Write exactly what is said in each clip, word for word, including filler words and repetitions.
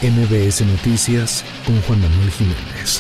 M B S Noticias con Juan Manuel Jiménez.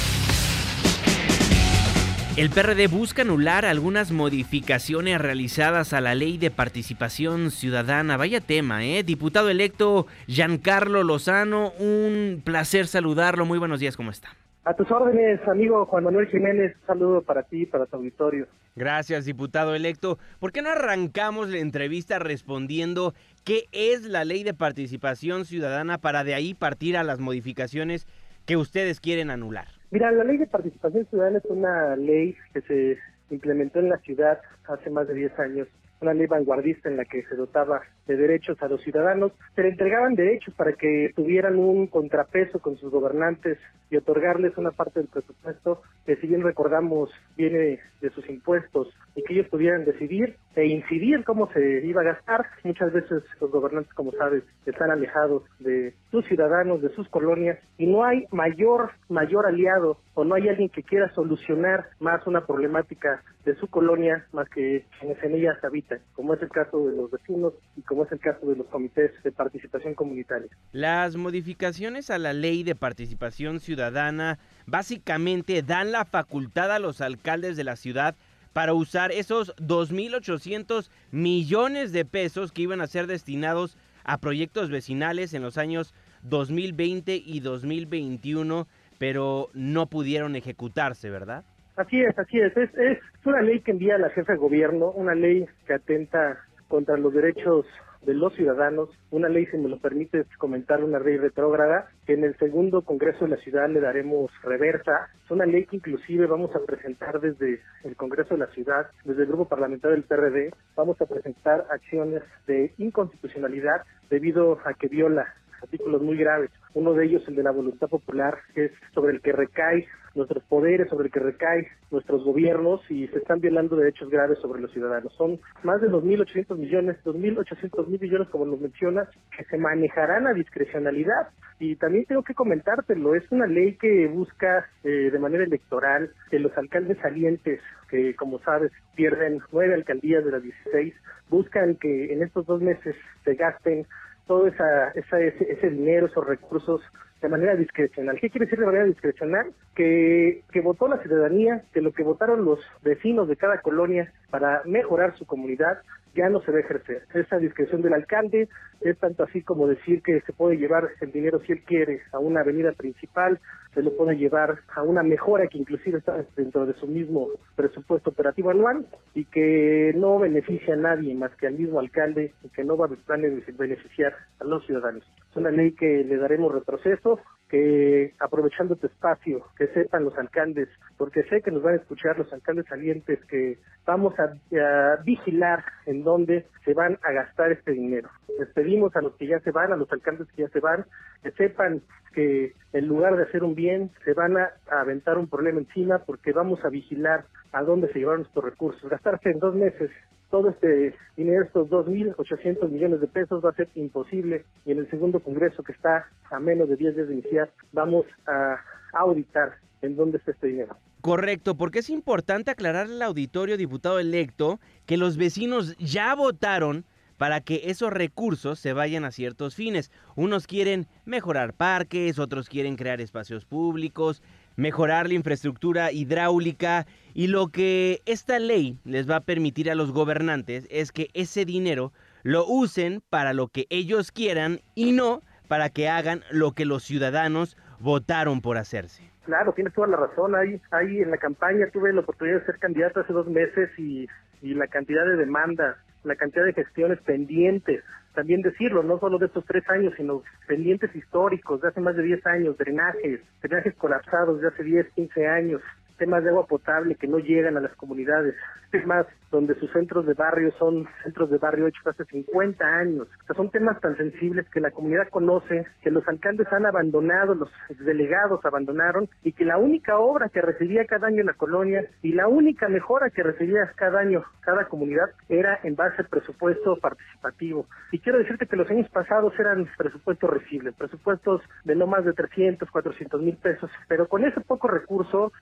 El P R D busca anular algunas modificaciones realizadas a la Ley de Participación Ciudadana. Vaya tema, ¿eh? Diputado electo Giancarlo Lozano, un placer saludarlo. Muy buenos días, ¿cómo está? A tus órdenes, amigo Juan Manuel Jiménez. Un saludo para ti y para tu auditorio. Gracias, diputado electo. ¿Por qué no arrancamos la entrevista respondiendo qué es la Ley de Participación Ciudadana para de ahí partir a las modificaciones que ustedes quieren anular? Mira, la Ley de Participación Ciudadana es una ley que se implementó en la ciudad hace más de diez años, una ley vanguardista en la que se dotaba de derechos a los ciudadanos, se le entregaban derechos para que tuvieran un contrapeso con sus gobernantes y otorgarles una parte del presupuesto que, si bien recordamos, viene de sus impuestos, y que ellos pudieran decidir e incidir cómo se iba a gastar. Muchas veces los gobernantes, como sabes, están alejados de sus ciudadanos, de sus colonias, y no hay mayor mayor aliado o no hay alguien que quiera solucionar más una problemática de su colonia más que quienes en ellas habitan, como es el caso de los vecinos y como es el caso de los comités de participación comunitaria. Las modificaciones a la Ley de Participación Ciudadana básicamente dan la facultad a los alcaldes de la ciudad para usar esos dos mil ochocientos millones de pesos que iban a ser destinados a proyectos vecinales en los años dos mil veinte y dos mil veintiuno, pero no pudieron ejecutarse, ¿verdad? Así es, así es. Es, es una ley que envía a la jefa de gobierno, una ley que atenta contra los derechos de los ciudadanos, una ley, si me lo permites comentar, una ley retrógrada, que en el segundo Congreso de la Ciudad le daremos reversa. Es una ley que inclusive vamos a presentar desde el Congreso de la Ciudad, desde el Grupo Parlamentario del P R D, vamos a presentar acciones de inconstitucionalidad debido a que viola artículos muy graves. Uno de ellos, el de la voluntad popular, que es sobre el que recae nuestros poderes, sobre el que recae nuestros gobiernos, y se están violando derechos graves sobre los ciudadanos. Son más de dos mil ochocientos millones, dos mil ochocientos mil millones, como nos mencionas, que se manejarán a discrecionalidad. Y también tengo que comentártelo, es una ley que busca eh, de manera electoral que los alcaldes salientes, que como sabes pierden nueve alcaldías de las dieciséis, buscan que en estos dos meses se gasten todo esa, esa, ese, ese dinero, esos recursos, de manera discrecional. ¿Qué quiere decir de manera discrecional? Que, que votó la ciudadanía, que lo que votaron los vecinos de cada colonia para mejorar su comunidad ya no se va a ejercer. Esa discreción del alcalde es tanto así como decir que se puede llevar el dinero, si él quiere, a una avenida principal, se lo puede llevar a una mejora que inclusive está dentro de su mismo presupuesto operativo anual, y que no beneficia a nadie más que al mismo alcalde, y que no va a beneficiar a los ciudadanos. Es una ley que le daremos retroceso, que aprovechando este espacio, que sepan los alcaldes, porque sé que nos van a escuchar los alcaldes salientes, que vamos a, a vigilar en dónde se van a gastar este dinero. Les pedimos a los que ya se van, a los alcaldes que ya se van, que sepan que en lugar de hacer un bien, se van a, a aventar un problema encima, porque vamos a vigilar a dónde se llevaron estos recursos. Gastarse en dos meses todo este dinero, estos dos mil ochocientos millones de pesos, va a ser imposible, y en el segundo Congreso, que está a menos de diez días de iniciar, vamos a auditar en dónde está este dinero. Correcto, porque es importante aclarar al auditorio, diputado electo, que los vecinos ya votaron para que esos recursos se vayan a ciertos fines. Unos quieren mejorar parques, otros quieren crear espacios públicos, mejorar la infraestructura hidráulica, y lo que esta ley les va a permitir a los gobernantes es que ese dinero lo usen para lo que ellos quieran y no para que hagan lo que los ciudadanos votaron por hacerse. Claro, tienes toda la razón. Ahí, ahí en la campaña tuve la oportunidad de ser candidato hace dos meses y, y la cantidad de demandas, la cantidad de gestiones pendientes, también decirlo, no solo de estos tres años, sino pendientes históricos de hace más de diez años, drenajes, drenajes colapsados de hace diez, quince años, temas de agua potable que no llegan a las comunidades, temas donde sus centros de barrio son centros de barrio hechos hace cincuenta años. O sea, son temas tan sensibles que la comunidad conoce, que los alcaldes han abandonado, los delegados abandonaron, y que la única obra que recibía cada año en la colonia y la única mejora que recibía cada año cada comunidad era en base al presupuesto participativo. Y quiero decirte que los años pasados eran presupuestos recibles, presupuestos de no más de trescientos, cuatrocientos mil pesos, pero con ese poco recurso los vecinos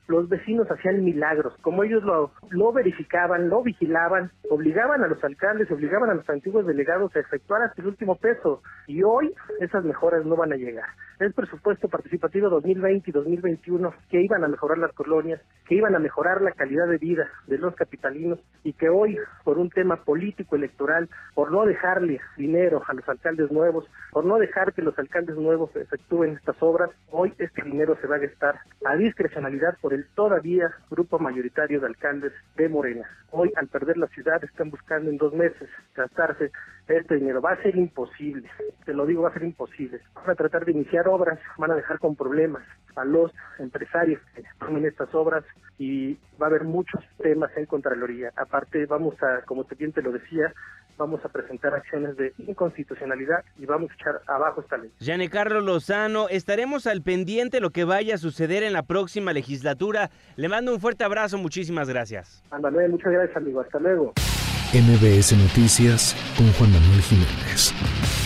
vecinos hacían milagros, como ellos lo, lo verificaban, lo vigilaban, obligaban a los alcaldes, obligaban a los antiguos delegados a efectuar hasta el último peso, y hoy esas mejoras no van a llegar. El presupuesto participativo dos mil veinte y dos mil veintiuno que iban a mejorar las colonias, que iban a mejorar la calidad de vida de los capitalinos, y que hoy, por un tema político electoral, por no dejarle dinero a los alcaldes nuevos, por no dejar que los alcaldes nuevos efectúen estas obras, hoy este dinero se va a gastar a discrecionalidad por el todavía grupo mayoritario de alcaldes de Morena. Hoy, al perder la ciudad, están buscando en dos meses gastarse este dinero. Va a ser imposible, te lo digo, va a ser imposible. Van a tratar de iniciar obras, van a dejar con problemas a los empresarios que tomen estas obras, y va a haber muchos temas en Contraloría. Aparte, vamos a, como bien te lo decía, vamos a presentar acciones de inconstitucionalidad y vamos a echar abajo esta ley. Giancarlo Lozano, estaremos al pendiente de lo que vaya a suceder en la próxima legislatura. Le mando un fuerte abrazo, muchísimas gracias. Juan Manuel, muchas gracias, amigo. Hasta luego. M B S Noticias con Juan Manuel Jiménez.